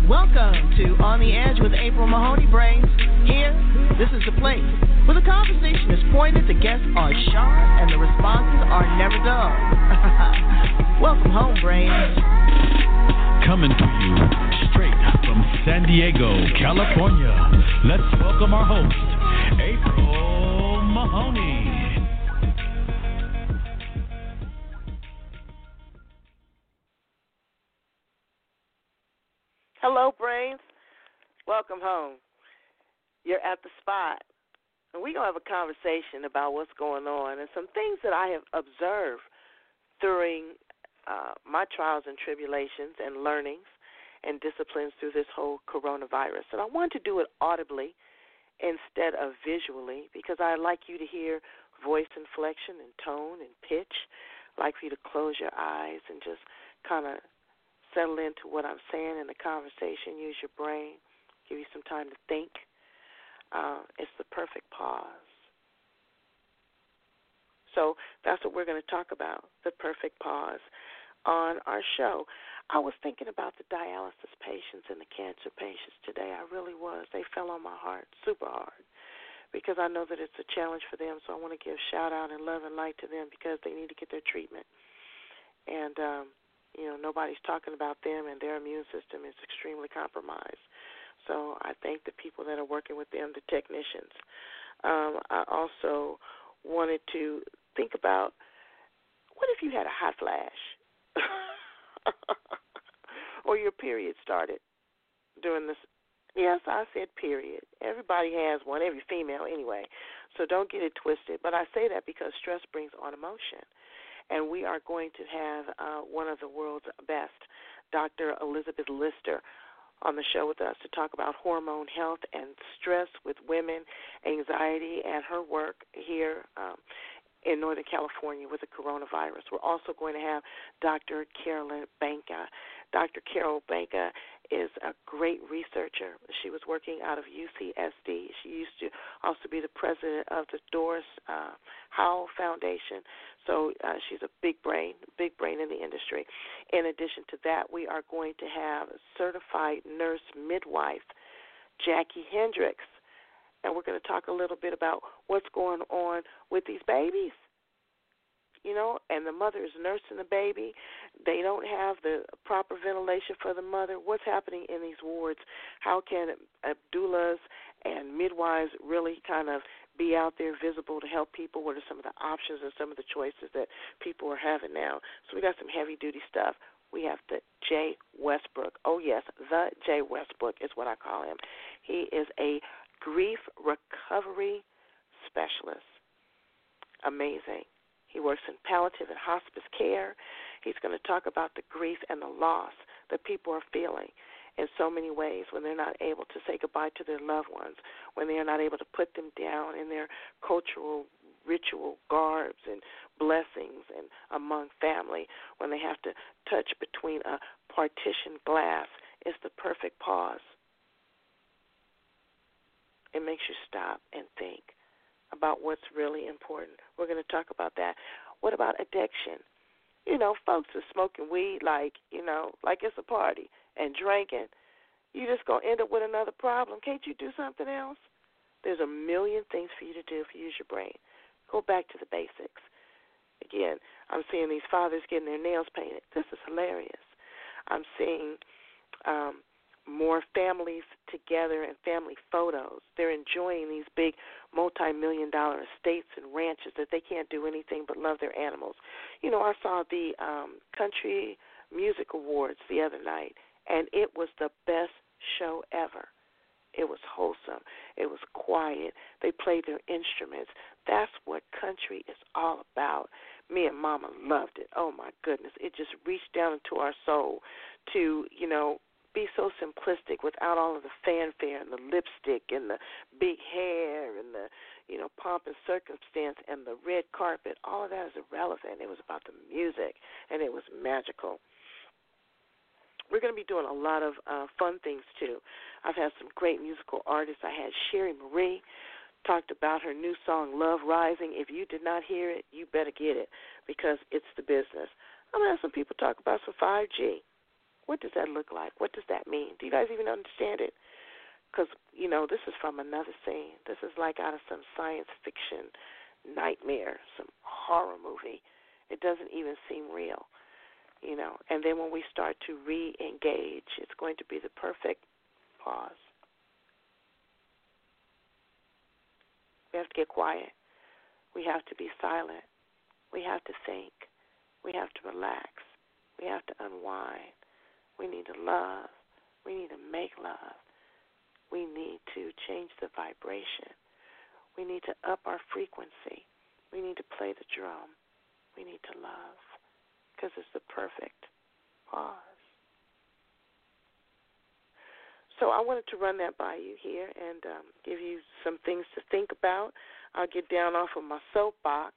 Welcome to On the Edge with April Mahoney Brains. Here, this is the place where the conversation is pointed, the guests are sharp, and the responses are never dull. Welcome home, Brains. Coming to you straight from San Diego, California. Let's welcome our host, April Mahoney. Hello, Brains. Welcome home. You're at the spot. And we're going to have a conversation about what's going on and some things that I have observed during my trials and tribulations and learnings and disciplines through this whole coronavirus. And I want to do it audibly instead of visually because I like you to hear voice inflection and tone and pitch. I like for you to close your eyes and just kind of settle into what I'm saying in the conversation. Use your brain. Give you some time to think. It's the perfect pause. So that's what we're going to talk about, the perfect pause on our show. I was thinking about the dialysis patients and the cancer patients today. I really was. They fell on my heart super hard because I know that it's a challenge for them, so I want to give shout out and love and light to them because they need to get their treatment. And, nobody's talking about them, and their immune system is extremely compromised. So I thank the people that are working with them, the technicians. I also wanted to think about, what if you had a hot flash or your period started during this? Yes, I said period. Everybody has one, every female anyway, so don't get it twisted. But I say that because stress brings on emotion. And we are going to have one of the world's best, Dr. Elizabeth Lister, on the show with us to talk about hormone health and stress with women, anxiety, and her work here in Northern California with the coronavirus. We're also going to have Dr. Carolyn Banka. Dr. Carol Banka is a great researcher. She was working out of UCSD. She used to also be the president of the Doris Howell Foundation. So she's a big brain in the industry. In addition to that, we are going to have certified nurse midwife Jackie Hendricks. And we're going to talk a little bit about what's going on with these babies. And the mother is nursing the baby. They don't have the proper ventilation for the mother. What's happening in these wards? How can doulas and midwives really kind of be out there visible to help people? What are some of the options and some of the choices that people are having now? So we got some heavy-duty stuff. We have the Jay Westbrook. Oh, yes, the Jay Westbrook is what I call him. He is a grief recovery specialist. Amazing. He works in palliative and hospice care. He's going to talk about the grief and the loss that people are feeling in so many ways when they're not able to say goodbye to their loved ones, when they are not able to put them down in their cultural ritual garbs and blessings and among family, when they have to touch between a partitioned glass. It's the perfect pause. It makes you stop and think about what's really important. We're going to talk about that. What about addiction? Folks are smoking weed like it's a party and drinking. You're just going to end up with another problem. Can't you do something else? There's a million things for you to do if you use your brain. Go back to the basics. Again, I'm seeing these fathers getting their nails painted. This is hilarious. I'm seeing more families together and family photos. They're enjoying these big multi-million-dollar estates and ranches that they can't do anything but love their animals. I saw the Country Music Awards the other night, and it was the best show ever. It was wholesome. It was quiet. They played their instruments. That's what country is all about. Me and Mama loved it. Oh, my goodness. It just reached down into our soul to, be so simplistic without all of the fanfare and the lipstick and the big hair and the, pomp and circumstance and the red carpet. All of that is irrelevant. It was about the music, and it was magical. We're going to be doing a lot of fun things, too. I've had some great musical artists. I had Sherry Marie talked about her new song, Love Rising. If you did not hear it, you better get it because it's the business. I'm going to have some people talk about some 5G. What does that look like? What does that mean? Do you guys even understand it? Because, this is from another scene. This is like out of some science fiction nightmare, some horror movie. It doesn't even seem real, And then when we start to re-engage, it's going to be the perfect pause. We have to get quiet. We have to be silent. We have to think. We have to relax. We have to unwind. We need to love. We need to make love. We need to change the vibration. We need to up our frequency. We need to play the drum. We need to love because it's the perfect pause. So I wanted to run that by you here and give you some things to think about. I'll get down off of my soapbox.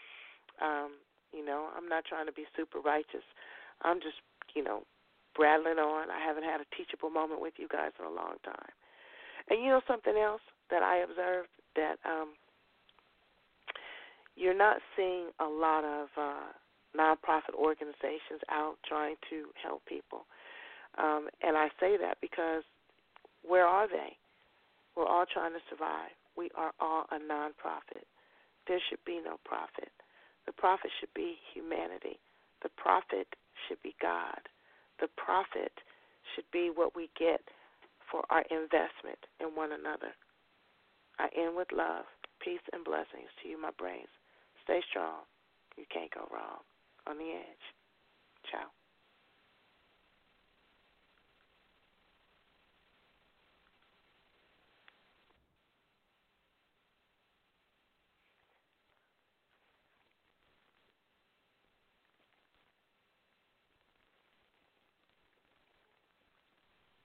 I'm not trying to be super righteous. I'm just, brattling on. I haven't had a teachable moment with you guys in a long time. And something else that I observed, that you're not seeing a lot of nonprofit organizations out trying to help people. And I say that because where are they? We're all trying to survive. We are all a nonprofit. There should be no profit. The profit should be humanity. The profit should be God. The profit should be what we get for our investment in one another. I end with love, peace, and blessings to you, my brains. Stay strong. You can't go wrong. On the edge. Ciao.